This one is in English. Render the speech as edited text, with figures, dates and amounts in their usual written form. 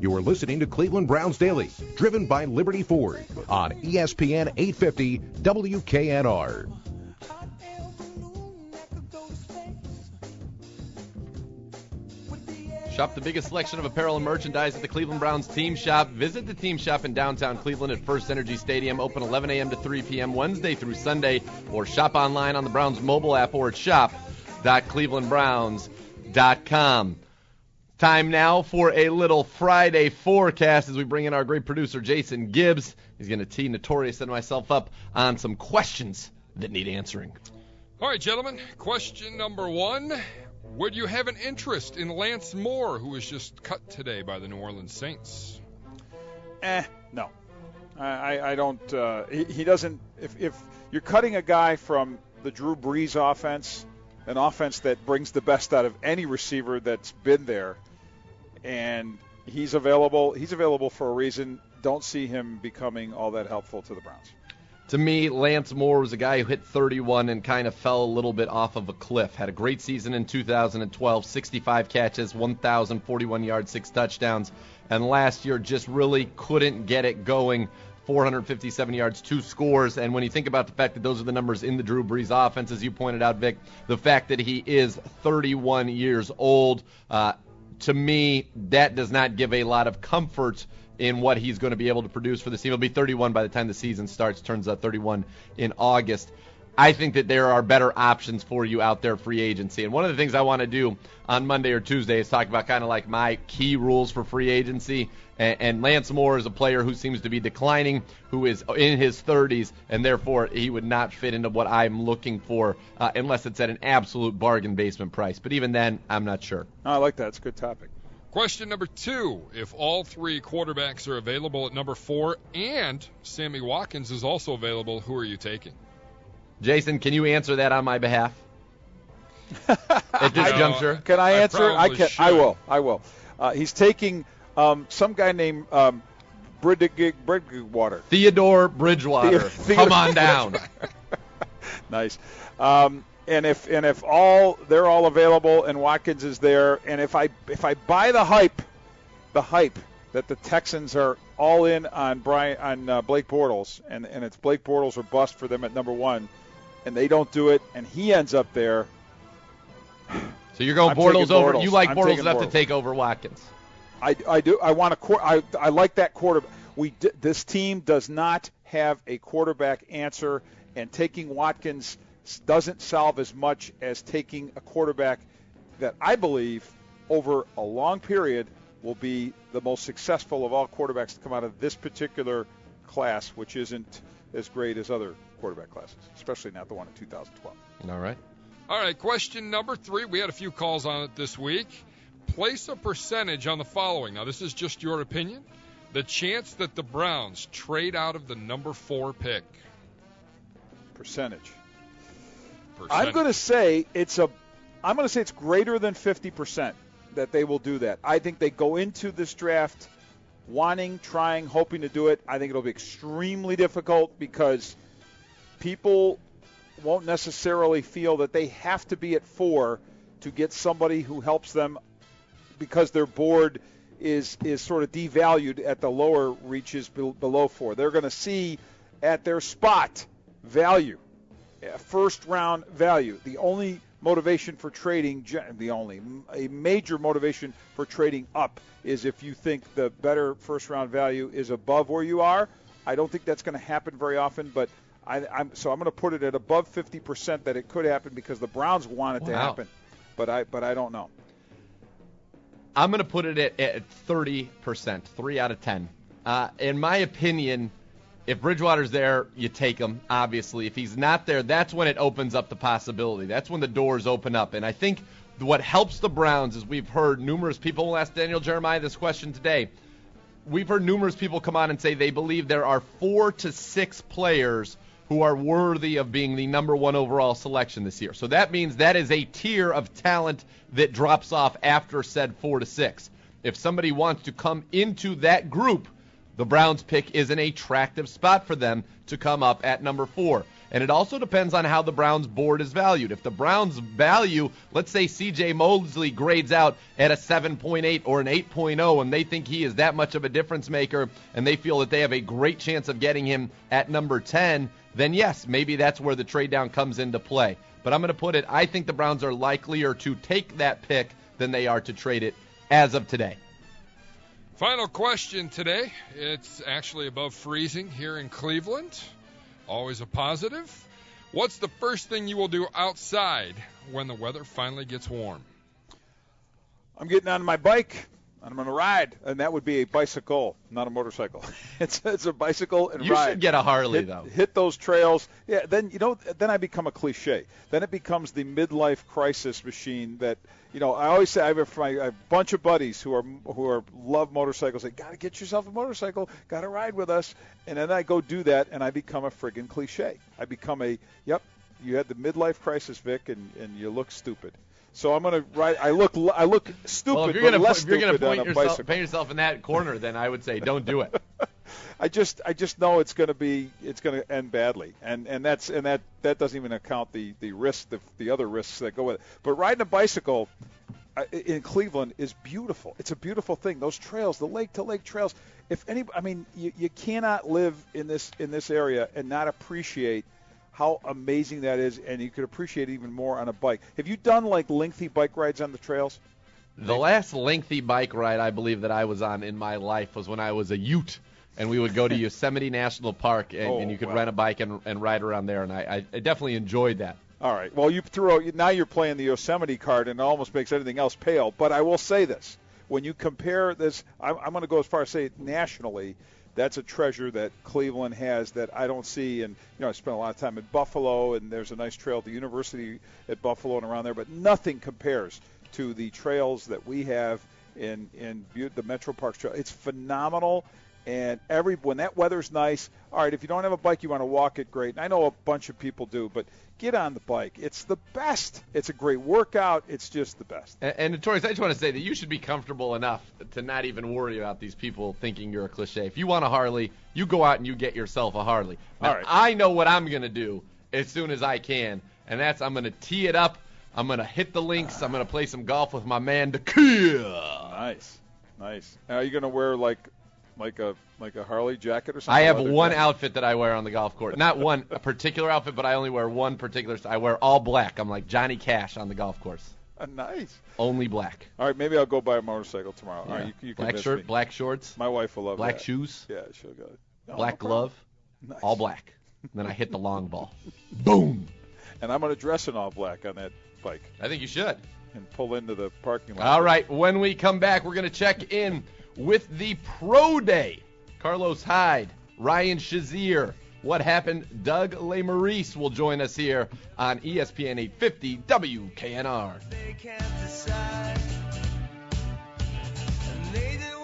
You are listening to Cleveland Browns Daily, driven by Liberty Ford on ESPN 850 WKNR. Shop the biggest selection of apparel and merchandise at the Cleveland Browns Team Shop. Visit the Team Shop in downtown Cleveland at First Energy Stadium, open 11 a.m. to 3 p.m. Wednesday through Sunday, or shop online on the Browns mobile app or at shop.clevelandbrowns.com. Time now for a little Friday forecast as we bring in our great producer, Jason Gibbs. He's going to tee Notorious and myself up on some questions that need answering. All right, gentlemen, question number one. Would you have an interest in Lance Moore, who was just cut today by the New Orleans Saints? No. I don't. He doesn't. If you're cutting a guy from the Drew Brees offense, an offense that brings the best out of any receiver that's been there, and he's available for a reason. Don't see him becoming all that helpful to the Browns. To me, Lance Moore was a guy who hit 31 and kind of fell a little bit off of a cliff. Had a great season in 2012, 65 catches, 1,041 yards, 6 touchdowns. And last year just really couldn't get it going. 457 yards, 2 scores. And when you think about the fact that those are the numbers in the Drew Brees offense, as you pointed out, Vic, the fact that he is 31 years old, to me, that does not give a lot of comfort in what he's going to be able to produce for the team. He'll be 31 by the time the season starts, turns out 31 in August. I think that there are better options for you out there, free agency. And one of the things I want to do on Monday or Tuesday is talk about kind of like my key rules for free agency. And Lance Moore is a player who seems to be declining, who is in his 30s, and therefore he would not fit into what I'm looking for unless it's at an absolute bargain basement price. But even then, I'm not sure. I like that. It's a good topic. Question number two. If all three quarterbacks are available at number 4 and Sammy Watkins is also available, who are you taking? Jason, can you answer that on my behalf? At this juncture? Can I answer? I can. Should. I will. He's taking some guy named Bridgewater. Theodore Bridgewater. Come on down. Nice. And if they're all available and Watkins is there, and if I buy the hype that the Texans are all in on Blake Bortles, and it's Blake Bortles or bust for them at number 1, and they don't do it, and he ends up there. So you're going Bortles over. You like Bortles enough to take over Watkins? I do. I want I like that quarterback. This team does not have a quarterback answer, and taking Watkins doesn't solve as much as taking a quarterback that I believe over a long period will be the most successful of all quarterbacks to come out of this particular class, which isn't as great as other quarterback classes, especially not the one in 2012. All right. All right, question number 3. We had a few calls on it this week. Place a percentage on the following. Now, this is just your opinion. The chance that the Browns trade out of the number 4 pick. Percentage. I'm going to say it's greater than 50% that they will do that. I think they go into this draft trying, hoping to do it. I think it'll be extremely difficult because people won't necessarily feel that they have to be at 4 to get somebody who helps them because their board is sort of devalued at the lower reaches below 4. They're going to see at their spot value. First-round value. The only motivation for trading, a major motivation for trading up is if you think the better first-round value is above where you are. I don't think that's going to happen very often, but I'm going to put it at above 50% that it could happen because the Browns want it to happen, but I don't know. I'm going to put it at 30%, 3 out of 10. In my opinion, if Bridgewater's there, you take him, obviously. If he's not there, that's when it opens up the possibility. That's when the doors open up. And I think what helps the Browns is we've heard numerous people, we'll ask Daniel Jeremiah this question today. We've heard numerous people come on and say they believe there are 4 to 6 players who are worthy of being the number 1 overall selection this year. So that means that is a tier of talent that drops off after said 4 to 6. If somebody wants to come into that group, the Browns pick is an attractive spot for them to come up at number 4. And it also depends on how the Browns board is valued. If the Browns value, let's say C.J. Mosley grades out at a 7.8 or an 8.0, and they think he is that much of a difference maker, and they feel that they have a great chance of getting him at number 10, then yes, maybe that's where the trade down comes into play. But I'm going to put it, I think the Browns are likelier to take that pick than they are to trade it as of today. Final question today. It's actually above freezing here in Cleveland. Always a positive. What's the first thing you will do outside when the weather finally gets warm? I'm getting on my bike. I'm going to ride, and that would be a bicycle, not a motorcycle. It's a bicycle and you ride. You should get a Harley, though. Hit those trails. Yeah, then I become a cliche. Then it becomes the midlife crisis machine that, I always say I have a bunch of buddies who love motorcycles. They got to get yourself a motorcycle, got to ride with us, and then I go do that, and I become a friggin' cliche. I become you had the midlife crisis, Vic, and you look stupid. So I'm going to ride. I look stupid, well, if you're going to paint yourself in that corner, then I would say don't do it. I just know it's going to end badly, and that doesn't even account the risk, the other risks that go with it. But riding a bicycle in Cleveland is beautiful. It's a beautiful thing. Those trails, the lake-to-lake trails. You cannot live in this area and not appreciate how amazing that is, and you could appreciate it even more on a bike. Have you done lengthy bike rides on the trails? The last lengthy bike ride I believe that I was on in my life was when I was a Ute, and we would go to Yosemite National Park, and you could rent a bike and ride around there, and I definitely enjoyed that. All right. Well, now you're playing the Yosemite card, and it almost makes anything else pale. But I will say this: when you compare this, I'm going to go as far as say nationally. That's a treasure that Cleveland has that I don't see. And, I spent a lot of time in Buffalo, and there's a nice trail at the university at Buffalo and around there. But nothing compares to the trails that we have in the Metro Parks Trail. It's phenomenal. And when that weather's nice, all right, if you don't have a bike, you want to walk it, great. And I know a bunch of people do, but get on the bike. It's the best. It's a great workout. It's just the best. And Notorious, I just want to say that you should be comfortable enough to not even worry about these people thinking you're a cliche. If you want a Harley, you go out and you get yourself a Harley. Now, all right. I know what I'm going to do as soon as I can, and that's I'm going to tee it up. I'm going to hit the links. I'm going to play some golf with my man, Dakia. Nice. Now, are you going to wear like a Harley jacket or something? I have one outfit that I wear on the golf course. Not one a particular outfit, but I only wear one particular. I wear all black. I'm like Johnny Cash on the golf course. Nice. Only black. All right, maybe I'll go buy a motorcycle tomorrow. Yeah. All right, you black shirt, black shorts. My wife will love black that. Shoes. Yeah, she'll go. No, black glove. Nice. All black. And then I hit the long ball. Boom. And I'm going to dress in all black on that bike. I think you should. And pull into the parking lot. All right, when we come back, we're going to check in with the Pro Day. Carlos Hyde, Ryan Shazier. What happened? Doug Lesmerises will join us here on ESPN 850 WKNR. They can't decide. And they